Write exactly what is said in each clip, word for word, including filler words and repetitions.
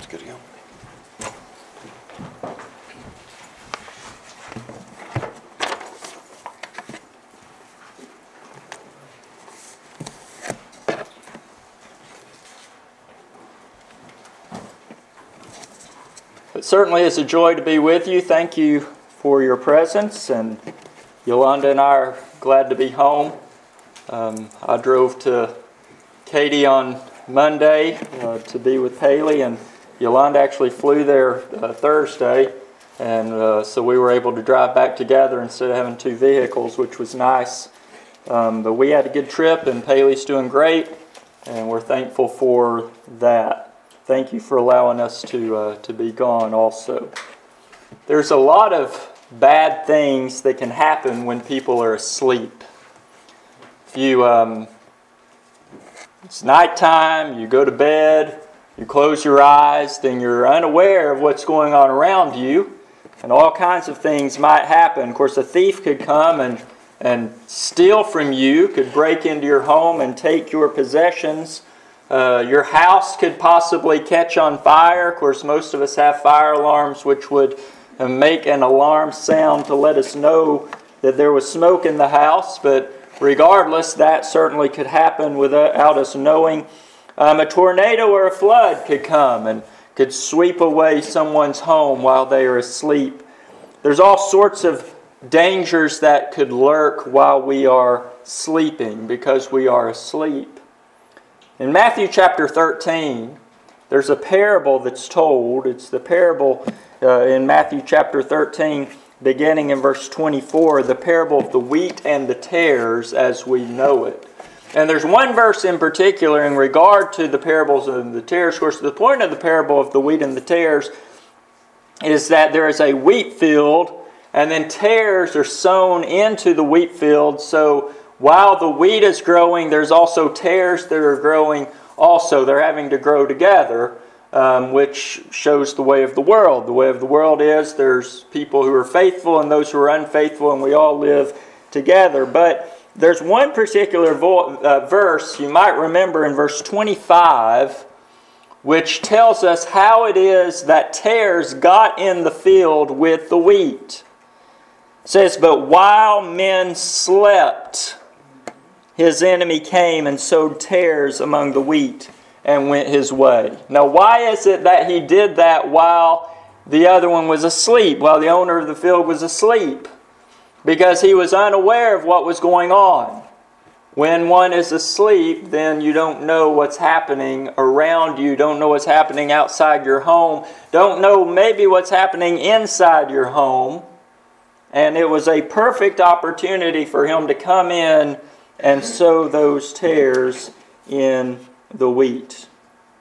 Good to go. It certainly is a joy to be with you. Thank you for your presence, and Yolanda and I are glad to be home. Um, I drove to Katy on Monday uh, to be with Haley, and Yolanda actually flew there uh, Thursday, and uh, so we were able to drive back together instead of having two vehicles, which was nice. Um, but we had a good trip, and Haley's doing great, and we're thankful for that. Thank you for allowing us to uh, to be gone also. There's a lot of bad things that can happen when people are asleep. If you, um, it's nighttime, you go to bed, you close your eyes, then you're unaware of what's going on around you, and all kinds of things might happen. Of course, a thief could come and, and steal from you, could break into your home and take your possessions. Uh, your house could possibly catch on fire. Of course, most of us have fire alarms which would uh, make an alarm sound to let us know that there was smoke in the house. But regardless, that certainly could happen without us knowing. Um, a tornado or a flood could come and could sweep away someone's home while they are asleep. There's all sorts of dangers that could lurk while we are sleeping because we are asleep. In Matthew chapter thirteen, there's a parable that's told. It's the parable uh, in Matthew chapter thirteen, beginning in verse twenty-four, the parable of the wheat and the tares as we know it. And there's one verse in particular in regard to the parables of the tares. Of course, the point of the parable of the wheat and the tares is that there is a wheat field, and then tares are sown into the wheat field. So while the wheat is growing, there's also tares that are growing also. They're having to grow together, um, which shows the way of the world. The way of the world is there's people who are faithful and those who are unfaithful, and we all live together. But there's one particular vo- uh, verse you might remember in verse twenty-five, which tells us how it is that tares got in the field with the wheat. It says, "But while men slept, his enemy came and sowed tares among the wheat and went his way." Now, why is it that he did that while the other one was asleep, while the owner of the field was asleep? Because he was unaware of what was going on. When one is asleep, then you don't know what's happening around you, don't know what's happening outside your home, don't know maybe what's happening inside your home. And it was a perfect opportunity for him to come in and sow those tares in the wheat.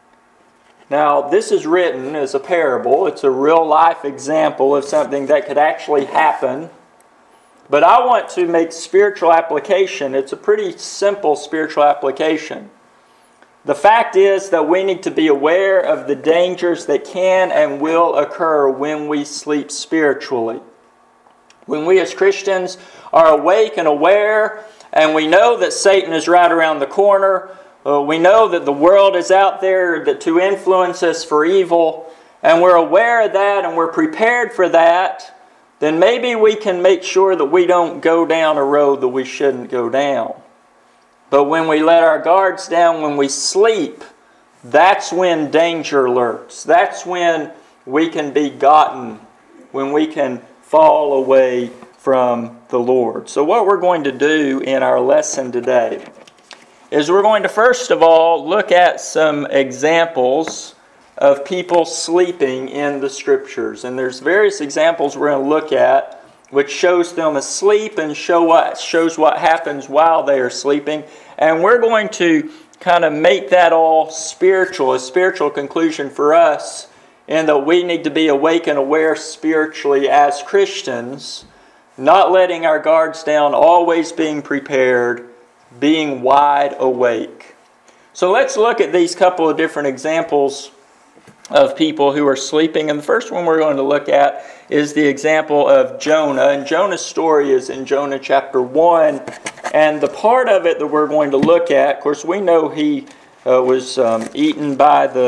Now, this is written as a parable. It's a real-life example of something that could actually happen. But I want to make spiritual application. It's a pretty simple spiritual application. The fact is that we need to be aware of the dangers that can and will occur when we sleep spiritually. When we as Christians are awake and aware, and we know that Satan is right around the corner. Uh, we know that the world is out there that to influence us for evil. And we're aware of that and we're prepared for that. Then maybe we can make sure that we don't go down a road that we shouldn't go down. But when we let our guards down, when we sleep, that's when danger lurks. That's when we can be gotten. When we can fall away from the Lord. So what we're going to do in our lesson today is we're going to first of all look at some examples of people sleeping in the Scriptures. And there's various examples we're going to look at which shows them asleep and show what shows what happens while they are sleeping. And we're going to kind of make that all spiritual, a spiritual conclusion for us, in that we need to be awake and aware spiritually as Christians, not letting our guards down, always being prepared, being wide awake. So let's look at these couple of different examples of people who are sleeping. And the first one we're going to look at is the example of Jonah. And Jonah's story is in Jonah chapter one. And the part of it that we're going to look at, of course, we know he uh, was um, eaten by the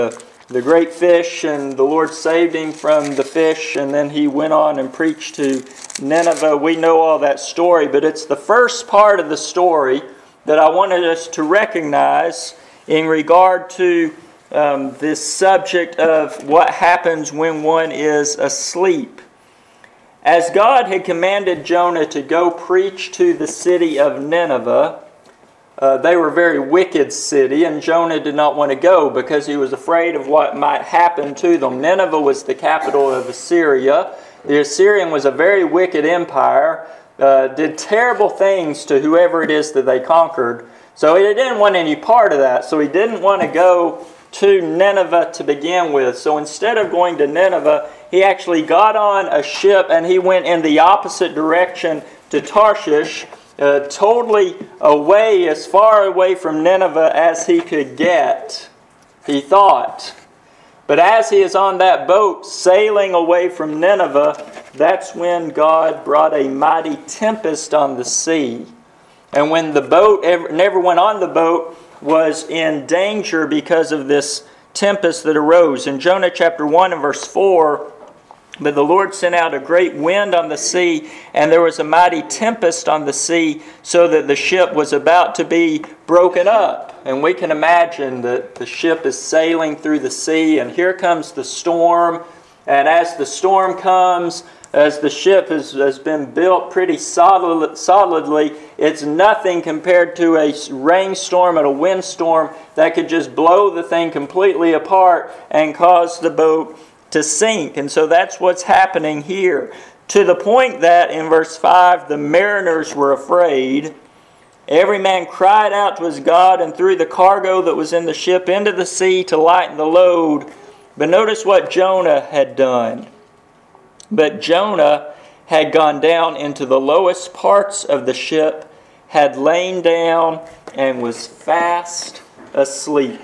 the great fish, and the Lord saved him from the fish, and then he went on and preached to Nineveh. We know all that story, but it's the first part of the story that I wanted us to recognize in regard to um, this subject of what happens when one is asleep. As God had commanded Jonah to go preach to the city of Nineveh, Uh, they were a very wicked city, and Jonah did not want to go because he was afraid of what might happen to them. Nineveh was the capital of Assyria. The Assyrian was a very wicked empire, uh, did terrible things to whoever it is that they conquered. So he didn't want any part of that. So he didn't want to go to Nineveh to begin with. So instead of going to Nineveh, he actually got on a ship and he went in the opposite direction to Tarshish, Uh, totally away, as far away from Nineveh as he could get, he thought. But as he is on that boat sailing away from Nineveh, that's when God brought a mighty tempest on the sea. And when the boat, and everyone on the boat was in danger because of this tempest that arose. In Jonah chapter one and verse four, but the Lord sent out a great wind on the sea, and there was a mighty tempest on the sea, so that the ship was about to be broken up. And we can imagine that the ship is sailing through the sea, and here comes the storm. And as the storm comes, as the ship has, has been built pretty solid, solidly, it's nothing compared to a rainstorm and a windstorm that could just blow the thing completely apart and cause the boat to sink. And so that's what's happening here. To the point that in verse five, the mariners were afraid. Every man cried out to his God and threw the cargo that was in the ship into the sea to lighten the load. But notice what Jonah had done. But Jonah had gone down into the lowest parts of the ship, had lain down, and was fast asleep.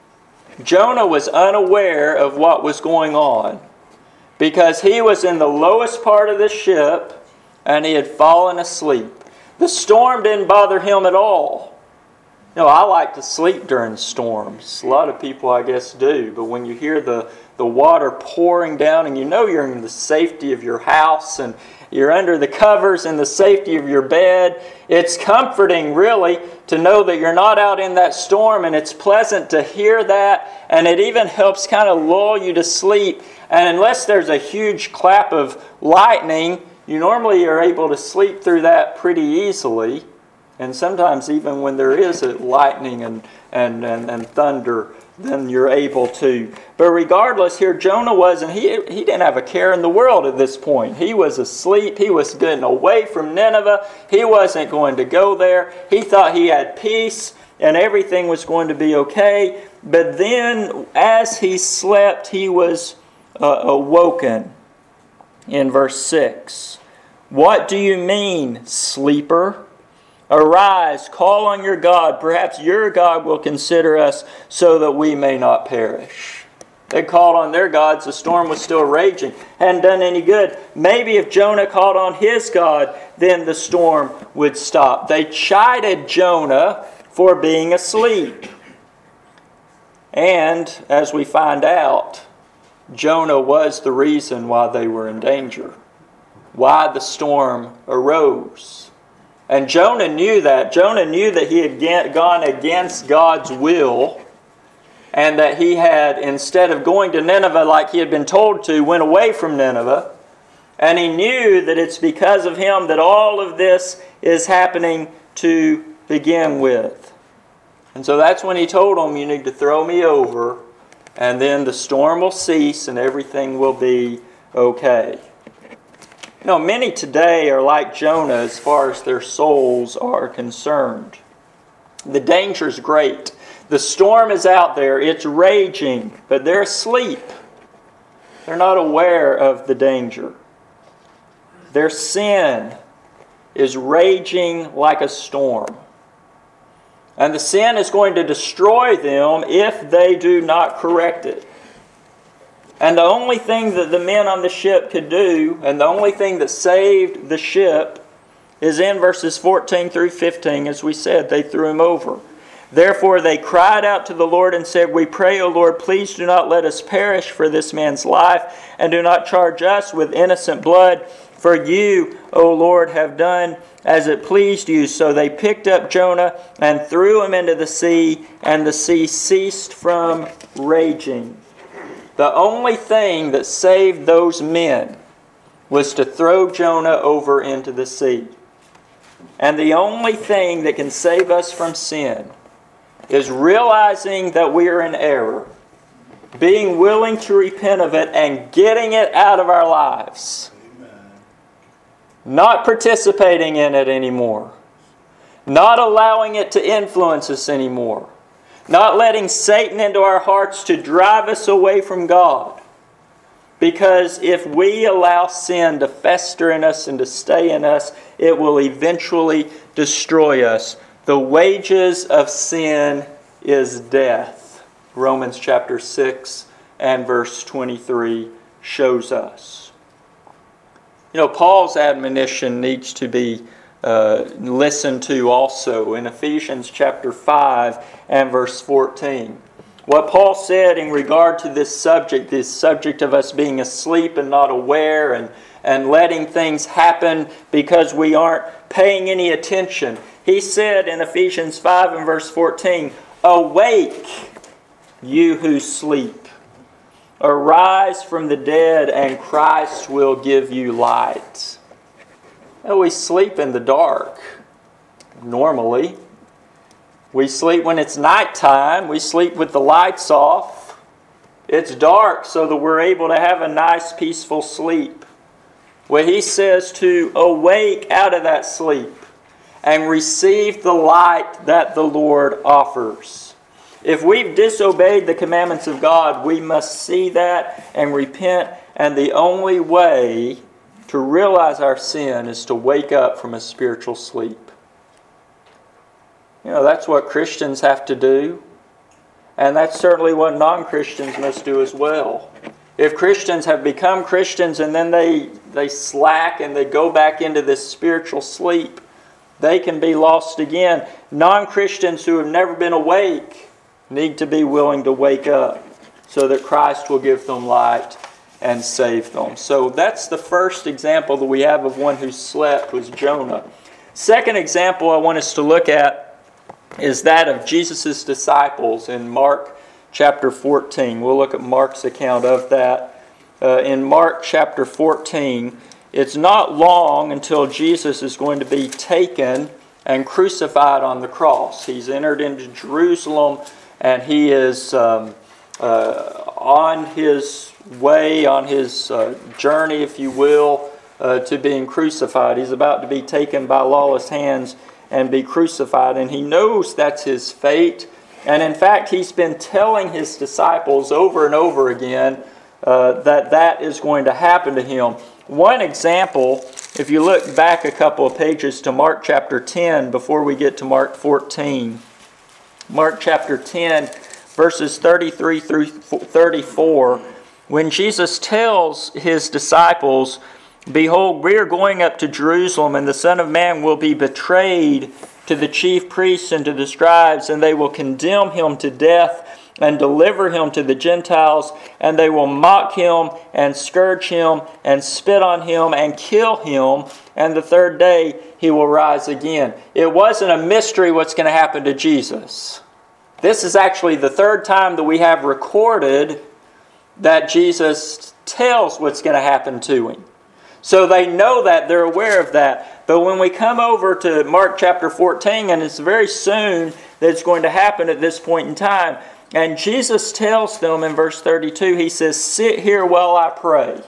Jonah was unaware of what was going on because he was in the lowest part of the ship and he had fallen asleep. The storm didn't bother him at all. You know, I like to sleep during storms. A lot of people, I guess, do. But when you hear the, the water pouring down and you know you're in the safety of your house and you're under the covers in the safety of your bed, it's comforting, really, to know that you're not out in that storm, and it's pleasant to hear that, and it even helps kind of lull you to sleep. And unless there's a huge clap of lightning, you normally are able to sleep through that pretty easily. And sometimes even when there is a lightning and, and, and, and thunder, then you're able to. But regardless, here Jonah was, and he, he didn't have a care in the world at this point. He was asleep. He was getting away from Nineveh. He wasn't going to go there. He thought he had peace and everything was going to be okay. But then as he slept, he was uh, awoken. In verse six, "What do you mean, sleeper? Arise, call on your God. Perhaps your God will consider us so that we may not perish." They called on their gods. The storm was still raging. Hadn't done any good. Maybe if Jonah called on his God, then the storm would stop. They chided Jonah for being asleep. And as we find out, Jonah was the reason why they were in danger, why the storm arose. And Jonah knew that. Jonah knew that he had gone against God's will, and that he had, instead of going to Nineveh like he had been told to, went away from Nineveh. And he knew that it's because of him that all of this is happening to begin with. And so that's when he told them, you need to throw me over, and then the storm will cease and everything will be okay. You know, many today are like Jonah as far as their souls are concerned. The danger is great. The storm is out there. It's raging, but they're asleep. They're not aware of the danger. Their sin is raging like a storm. And the sin is going to destroy them if they do not correct it. And the only thing that the men on the ship could do, and the only thing that saved the ship, is in verses fourteen through fifteen. As we said, they threw him over. Therefore they cried out to the Lord and said, We pray, O Lord, please do not let us perish for this man's life, and do not charge us with innocent blood. For you, O Lord, have done as it pleased you. So they picked up Jonah and threw him into the sea, and the sea ceased from raging. The only thing that saved those men was to throw Jonah over into the sea. And the only thing that can save us from sin is realizing that we are in error, being willing to repent of it, and getting it out of our lives. Amen. Not participating in it anymore. Not allowing it to influence us anymore. Not letting Satan into our hearts to drive us away from God. Because if we allow sin to fester in us and to stay in us, it will eventually destroy us. The wages of sin is death. Romans chapter six and verse twenty-three shows us. You know, Paul's admonition needs to be uh, listened to also in Ephesians chapter five and verse fourteen. What Paul said in regard to this subject, this subject of us being asleep and not aware, and, and letting things happen because we aren't paying any attention. He said in Ephesians five and verse fourteen, Awake, you who sleep. Arise from the dead, and Christ will give you light. Now, we sleep in the dark, normally. We sleep when it's nighttime. We sleep with the lights off. It's dark so that we're able to have a nice, peaceful sleep. Well, he says to awake out of that sleep and receive the light that the Lord offers. If we've disobeyed the commandments of God, we must see that and repent. And the only way to realize our sin is to wake up from a spiritual sleep. You know, that's what Christians have to do. And that's certainly what non-Christians must do as well. If Christians have become Christians and then they, they slack and they go back into this spiritual sleep, they can be lost again. Non-Christians who have never been awake need to be willing to wake up so that Christ will give them light and save them. So that's the first example that we have of one who slept, was Jonah. Second example I want us to look at is that of Jesus' disciples in Mark chapter fourteen. We'll look at Mark's account of that. Uh, in Mark chapter fourteen, it's not long until Jesus is going to be taken and crucified on the cross. He's entered into Jerusalem, and he is um, uh, on his way, on his uh, journey, if you will, uh, to being crucified. He's about to be taken by lawless hands and be crucified, and he knows that's his fate. And in fact, he's been telling his disciples over and over again uh, that that is going to happen to him. One example, if you look back a couple of pages to Mark chapter ten before we get to Mark fourteen. Mark chapter ten, verses thirty-three through thirty-four, when Jesus tells his disciples, Behold, we are going up to Jerusalem, and the Son of Man will be betrayed to the chief priests and to the scribes, and they will condemn him to death and deliver him to the Gentiles, and they will mock him and scourge him and spit on him and kill him, and the third day he will rise again. It wasn't a mystery what's going to happen to Jesus. This is actually the third time that we have recorded that Jesus tells what's going to happen to him. So they know that, they're aware of that. But when we come over to Mark chapter fourteen, and it's very soon that it's going to happen at this point in time, and Jesus tells them in verse thirty-two, he says, Sit here while I pray.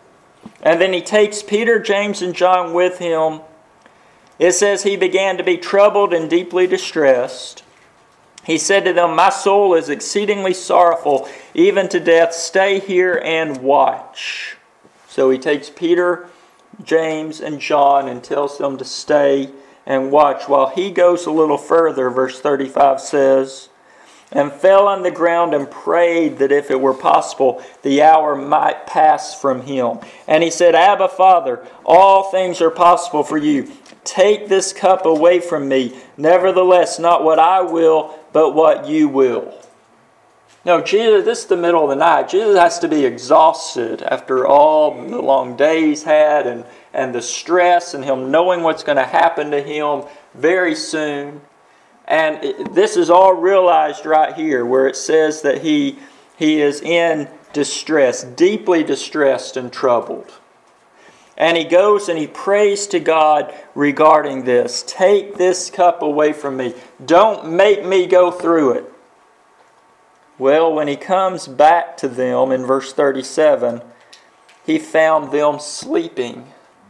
And then he takes Peter, James, and John with him. It says he began to be troubled and deeply distressed. He said to them, My soul is exceedingly sorrowful, even to death. Stay here and watch. So he takes Peter, James, and John and tells them to stay and watch. While he goes a little further, verse thirty-five says, And fell on the ground and prayed that if it were possible, the hour might pass from him. And he said, Abba, Father, all things are possible for you. Take this cup away from me. Nevertheless, not what I will, but but what you will. No, Jesus, this is the middle of the night. Jesus has to be exhausted after all the long days had and, and the stress and him knowing what's going to happen to him very soon. And it, this is all realized right here where it says that he, he is in distress, deeply distressed and troubled. And he goes and he prays to God regarding this. Take this cup away from me. Don't make me go through it. Well, when he comes back to them in verse thirty-seven, he found them sleeping.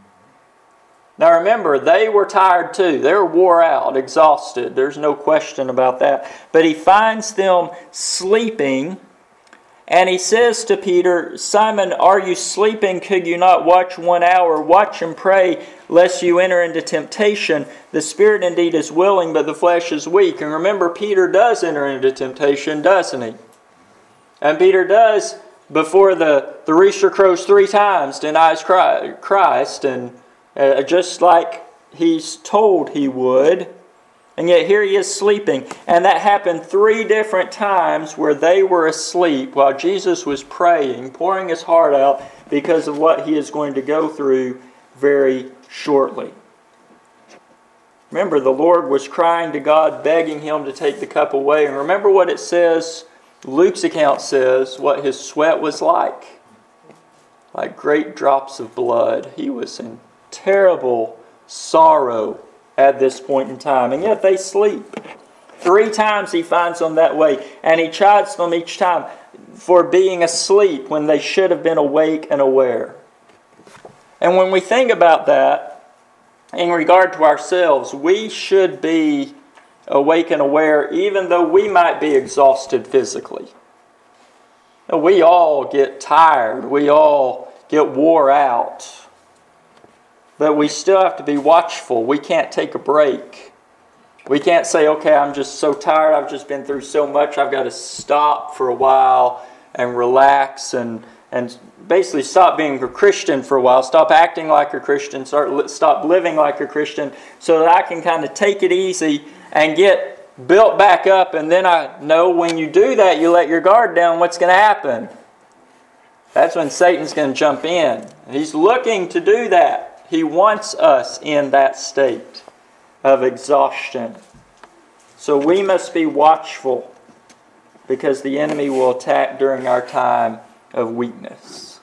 Now remember, they were tired too. They were wore out, exhausted. There's no question about that. But he finds them sleeping, and he says to Peter, Simon, are you sleeping? Could you not watch one hour? Watch and pray, lest you enter into temptation. The spirit indeed is willing, but the flesh is weak. And remember, Peter does enter into temptation, doesn't he? And Peter does, before the, the rooster crows three times, denies Christ, and uh, just like he's told he would. And yet here he is sleeping. And that happened three different times where they were asleep while Jesus was praying, pouring his heart out because of what he is going to go through very shortly. Remember, the Lord was crying to God, begging him to take the cup away. And remember what it says, Luke's account says, what his sweat was like. Like great drops of blood. He was in terrible sorrow at this point in time. And yet they sleep. Three times he finds them that way. And he chides them each time for being asleep when they should have been awake and aware. And when we think about that, in regard to ourselves, we should be awake and aware even though we might be exhausted physically. We all get tired. We all get wore out. But we still have to be watchful. We can't take a break. We can't say, okay, I'm just so tired. I've just been through so much. I've got to stop for a while and relax and, and basically stop being a Christian for a while. Stop acting like a Christian. Start, stop living like a Christian so that I can kind of take it easy and get built back up. And then I know when you do that, you let your guard down, what's going to happen? That's when Satan's going to jump in. He's looking to do that. He wants us in that state of exhaustion. So we must be watchful because the enemy will attack during our time of weakness.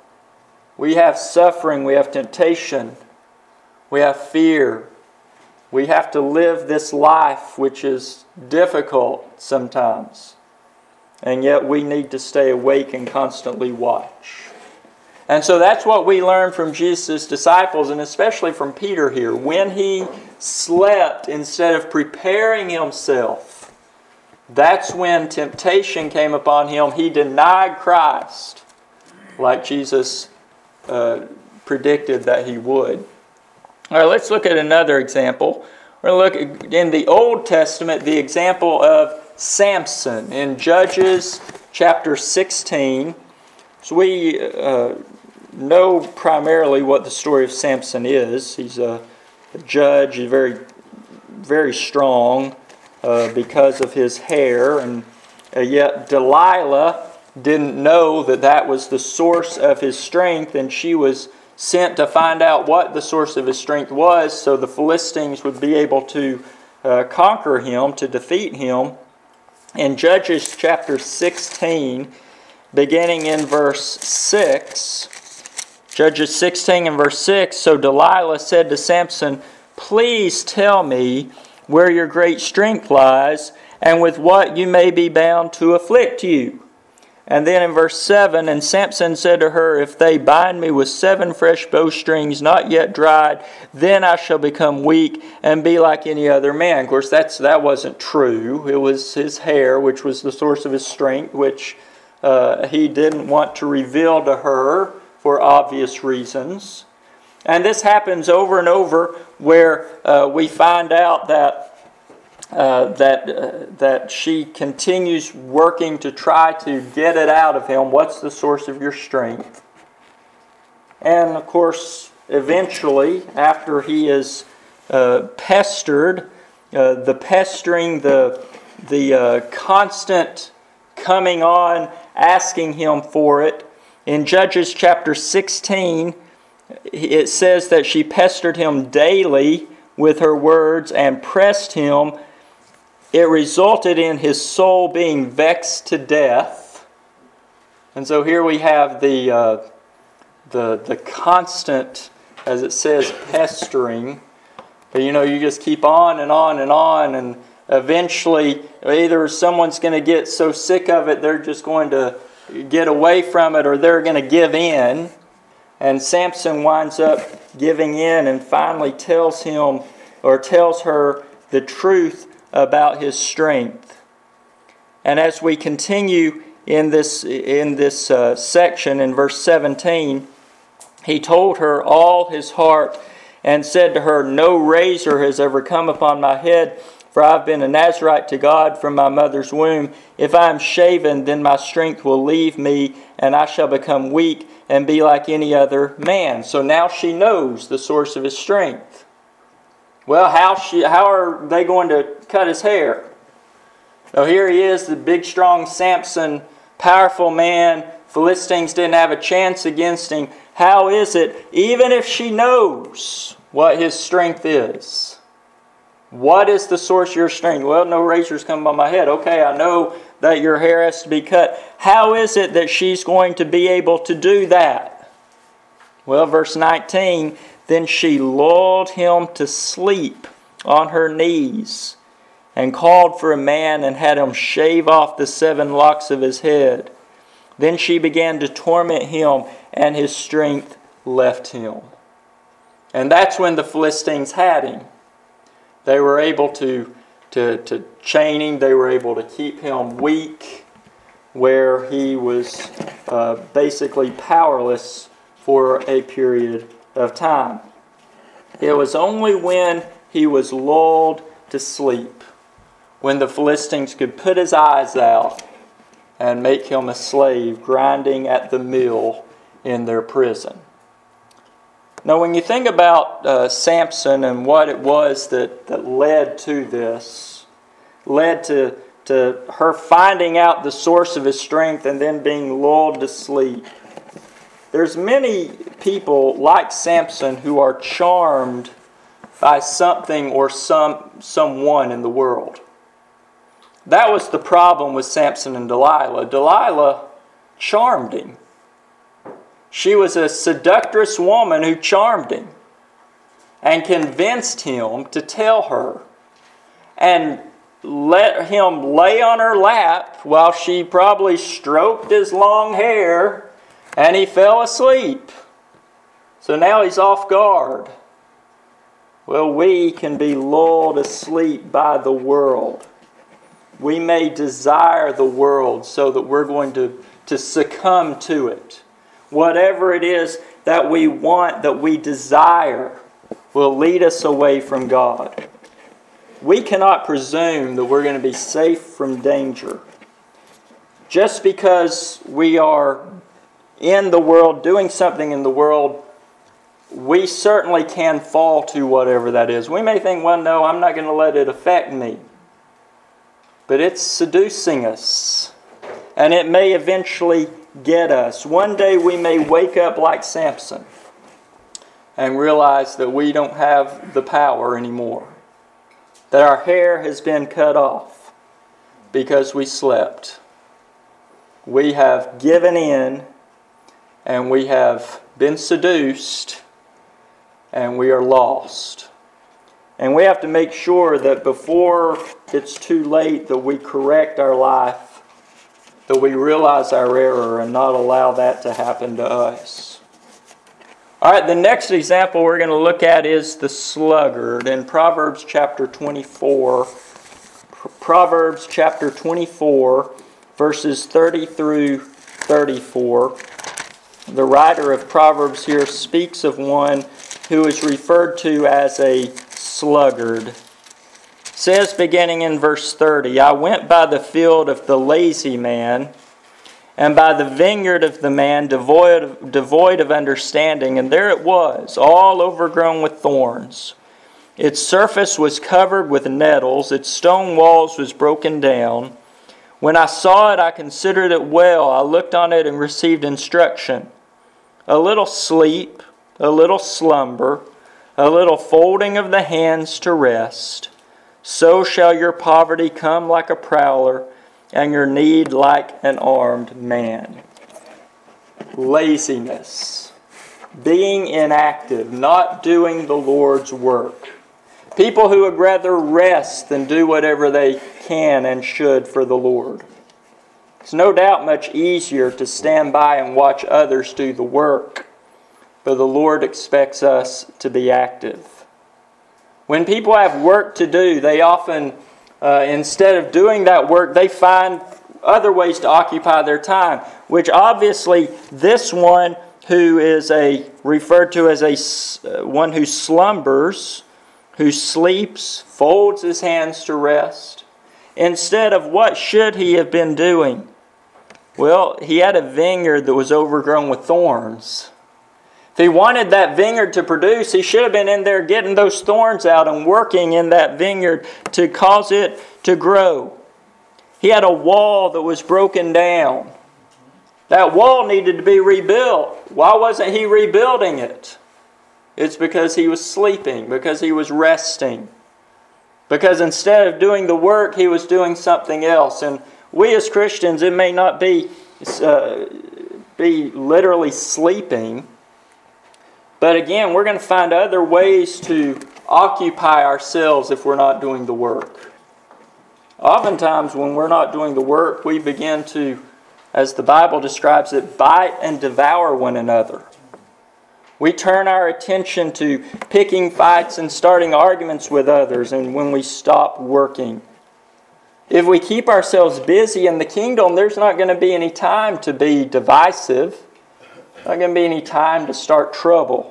We have suffering, we have temptation, we have fear. We have to live this life which is difficult sometimes. And yet we need to stay awake and constantly watch. And so that's what we learn from Jesus' disciples, and especially from Peter here. When he slept instead of preparing himself, that's when temptation came upon him. He denied Christ, like Jesus uh, predicted that he would. All right, let's look at another example. We're going to look at, in the Old Testament, the example of Samson in Judges chapter sixteen. So we uh, know primarily what the story of Samson is. He's a, a judge. He's very, very strong uh, because of his hair. And uh, yet Delilah didn't know that that was the source of his strength, and she was sent to find out what the source of his strength was so the Philistines would be able to uh, conquer him, to defeat him. In Judges chapter sixteen, beginning in verse six, Judges sixteen and verse six, so Delilah said to Samson, please tell me where your great strength lies, and with what you may be bound to afflict you. And then in verse seven, and Samson said to her, if they bind me with seven fresh bowstrings not yet dried, then I shall become weak and be like any other man. Of course, that's that wasn't true. It was his hair, which was the source of his strength, which uh, he didn't want to reveal to her for obvious reasons. And this happens over and over where uh, we find out that Uh, that uh, that she continues working to try to get it out of him. What's the source of your strength? And of course, eventually, after he is uh, pestered, uh, the pestering, the the uh, constant coming on, asking him for it. In Judges chapter sixteen, it says that she pestered him daily with her words and pressed him. It resulted in his soul being vexed to death. And so here we have the uh, the the constant, as it says, pestering. But you know, you just keep on and on and on, and eventually either someone's going to get so sick of it they're just going to get away from it, or they're going to give in. And Samson winds up giving in and finally tells him, or tells her, the truth about his strength. And as we continue in this in this uh, section, in verse seventeen, he told her all his heart and said to her, "No razor has ever come upon my head, for I have been a Nazirite to God from my mother's womb. If I am shaven, then my strength will leave me, and I shall become weak and be like any other man." So now she knows the source of his strength. Well, how she how are they going to cut his hair? So here he is, the big, strong Samson, powerful man. Philistines didn't have a chance against him. How is it, even if she knows what his strength is? What is the source of your strength? Well, no razors come on my head. Okay, I know that your hair has to be cut. How is it that she's going to be able to do that? Well, verse nineteen, then she lulled him to sleep on her knees and called for a man and had him shave off the seven locks of his head. Then she began to torment him, and his strength left him. And that's when the Philistines had him. They were able to, to, to chain him. They were able to keep him weak, where he was uh, basically powerless for a period of time. It was only when he was lulled to sleep, when the Philistines could put his eyes out and make him a slave, grinding at the mill in their prison. Now, when you think about uh, Samson and what it was that, that led to this, led to, to her finding out the source of his strength and then being lulled to sleep, there's many people like Samson who are charmed by something or some someone in the world. That was the problem with Samson and Delilah. Delilah charmed him. She was a seductress woman who charmed him and convinced him to tell her and let him lay on her lap while she probably stroked his long hair, and he fell asleep. So now he's off guard. Well, we can be lulled asleep by the world. We may desire the world so that we're going to, to succumb to it. Whatever it is that we want, that we desire, will lead us away from God. We cannot presume that we're going to be safe from danger. Just because we are in the world, doing something in the world, we certainly can fall to whatever that is. We may think, well, no, I'm not going to let it affect me. But it's seducing us, and it may eventually get us. One day we may wake up like Samson and realize that we don't have the power anymore, that our hair has been cut off because we slept. We have given in, and we have been seduced, and we are lost. And we have to make sure that before it's too late that we correct our life, that we realize our error and not allow that to happen to us. All right, the next example we're going to look at is the sluggard in Proverbs chapter twenty-four. Proverbs chapter twenty-four, verses thirty through thirty-four. The writer of Proverbs here speaks of one who is referred to as a sluggard. It says, beginning in verse thirty, I went by the field of the lazy man, and by the vineyard of the man devoid of, devoid of understanding, and there it was, all overgrown with thorns. Its surface was covered with nettles. Its stone walls was broken down. When I saw it, I considered it well. I looked on it and received instruction. A little sleep, a little slumber, a little folding of the hands to rest. So shall your poverty come like a prowler, and your need like an armed man. Laziness. Being inactive, not doing the Lord's work. People who would rather rest than do whatever they can and should for the Lord. It's no doubt much easier to stand by and watch others do the work, but the Lord expects us to be active. When people have work to do, they often, uh, instead of doing that work, they find other ways to occupy their time, which obviously this one who is a referred to as a uh, one who slumbers, who sleeps, folds his hands to rest. Instead of what should he have been doing? Well, he had a vineyard that was overgrown with thorns. If he wanted that vineyard to produce, he should have been in there getting those thorns out and working in that vineyard to cause it to grow. He had a wall that was broken down. That wall needed to be rebuilt. Why wasn't he rebuilding it? It's because he was sleeping, because he was resting. Because instead of doing the work, he was doing something else. And we as Christians, it may not be, uh, be literally sleeping, but again, we're going to find other ways to occupy ourselves if we're not doing the work. Oftentimes when we're not doing the work, we begin to, as the Bible describes it, bite and devour one another. We turn our attention to picking fights and starting arguments with others, and when we stop working. If we keep ourselves busy in the kingdom, there's not going to be any time to be divisive. Not going to be any time to start trouble.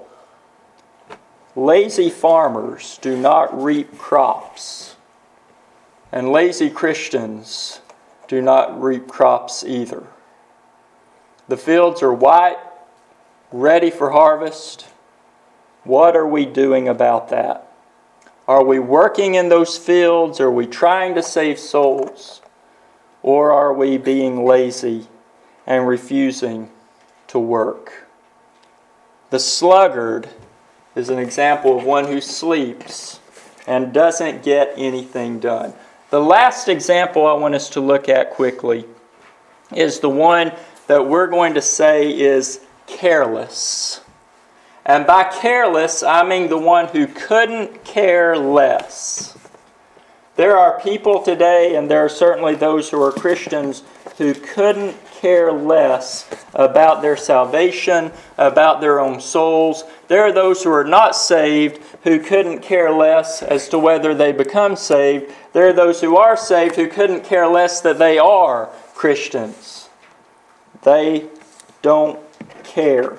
Lazy farmers do not reap crops. And lazy Christians do not reap crops either. The fields are white, ready for harvest. What are we doing about that? Are we working in those fields? Are we trying to save souls? Or are we being lazy and refusing to work? The sluggard is an example of one who sleeps and doesn't get anything done. The last example I want us to look at quickly is the one that we're going to say is careless. And by careless, I mean the one who couldn't care less. There are people today, and there are certainly those who are Christians, who couldn't care less about their salvation, about their own souls. There are those who are not saved who couldn't care less as to whether they become saved. There are those who are saved who couldn't care less that they are Christians. They don't care.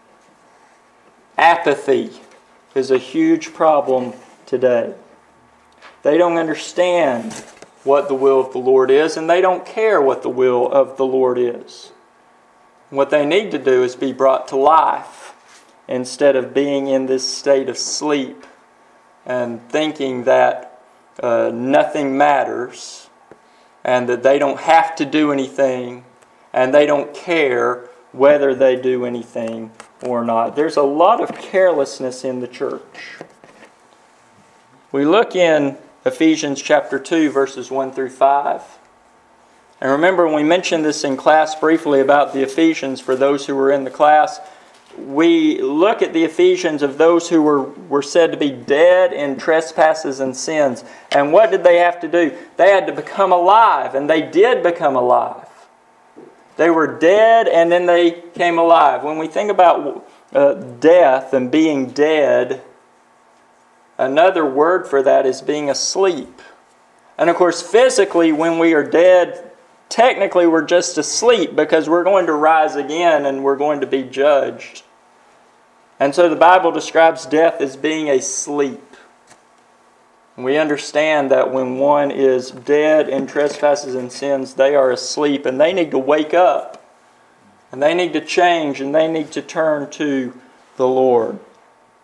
Apathy is a huge problem today. They don't understand what the will of the Lord is, and they don't care what the will of the Lord is. What they need to do is be brought to life instead of being in this state of sleep and thinking that uh, nothing matters and that they don't have to do anything and they don't care whether they do anything or not. There's a lot of carelessness in the church. We look in Ephesians chapter two, verses one through five. And remember, when we mentioned this in class briefly about the Ephesians, for those who were in the class, we look at the Ephesians of those who were, were said to be dead in trespasses and sins. And what did they have to do? They had to become alive, and they did become alive. They were dead, and then they came alive. When we think about uh, death and being dead, another word for that is being asleep. And of course, physically, when we are dead, technically we're just asleep because we're going to rise again and we're going to be judged. And so the Bible describes death as being a sleep. We understand that when one is dead in trespasses and sins, they are asleep and they need to wake up. And they need to change and they need to turn to the Lord.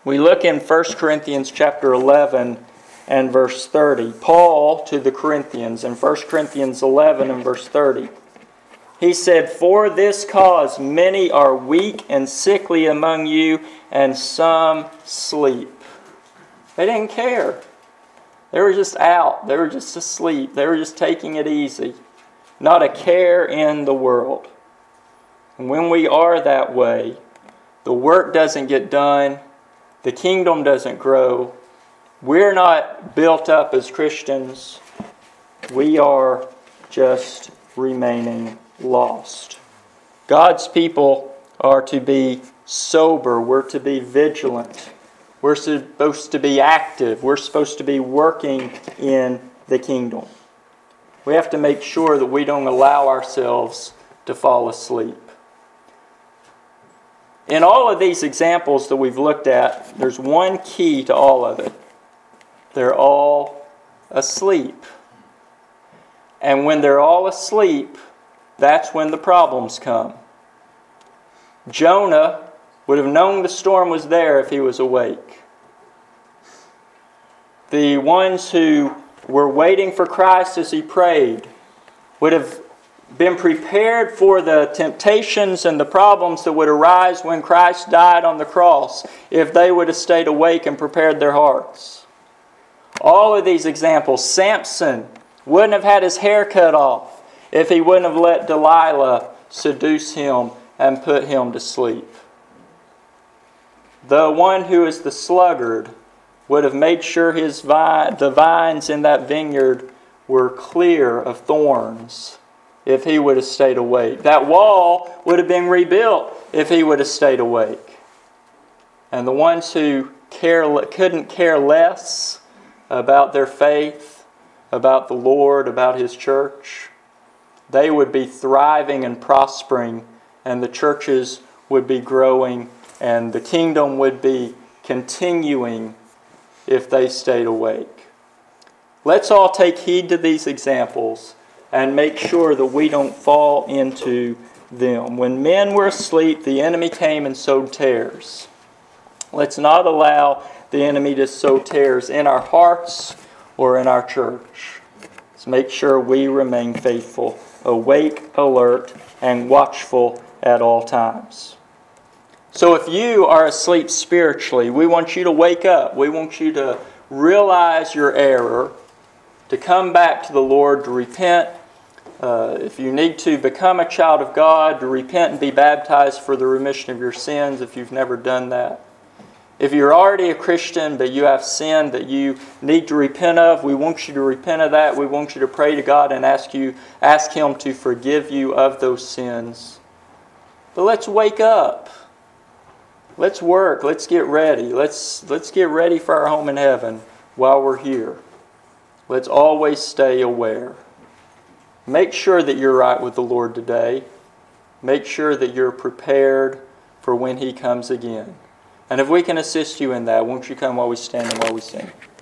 We look in First Corinthians chapter eleven and verse thirty. Paul to the Corinthians in First Corinthians eleven and verse thirty. He said, "For this cause many are weak and sickly among you, and some sleep." They didn't care. They were just out. They were just asleep. They were just taking it easy. Not a care in the world. And when we are that way, the work doesn't get done. The kingdom doesn't grow. We're not built up as Christians. We are just remaining lost. God's people are to be sober. We're to be vigilant. We're supposed to be active. We're supposed to be working in the kingdom. We have to make sure that we don't allow ourselves to fall asleep. In all of these examples that we've looked at, there's one key to all of it. They're all asleep. And when they're all asleep, that's when the problems come. Jonah would have known the storm was there if he was awake. The ones who were waiting for Christ as he prayed would have been prepared for the temptations and the problems that would arise when Christ died on the cross if they would have stayed awake and prepared their hearts. All of these examples, Samson wouldn't have had his hair cut off if he wouldn't have let Delilah seduce him and put him to sleep. The one who is the sluggard would have made sure his vine, the vines in that vineyard were clear of thorns if he would have stayed awake. That wall would have been rebuilt if he would have stayed awake. And the ones who care, couldn't care less about their faith, about the Lord, about His church, they would be thriving and prospering, and the churches would be growing, and the kingdom would be continuing if they stayed awake. Let's all take heed to these examples and make sure that we don't fall into them. When men were asleep, the enemy came and sowed tares. Let's not allow the enemy to sow tares in our hearts or in our church. Let's make sure we remain faithful, awake, alert, and watchful at all times. So if you are asleep spiritually, we want you to wake up. We want you to realize your error, to come back to the Lord, to repent. Uh, if you need to become a child of God, to repent and be baptized for the remission of your sins if you've never done that. If you're already a Christian but you have sin that you need to repent of, we want you to repent of that. We want you to pray to God and ask you, ask Him to forgive you of those sins. But let's wake up. Let's work. Let's get ready. Let's, let's get ready for our home in heaven while we're here. Let's always stay aware. Make sure that you're right with the Lord today. Make sure that you're prepared for when He comes again. And if we can assist you in that, won't you come while we stand and while we sing?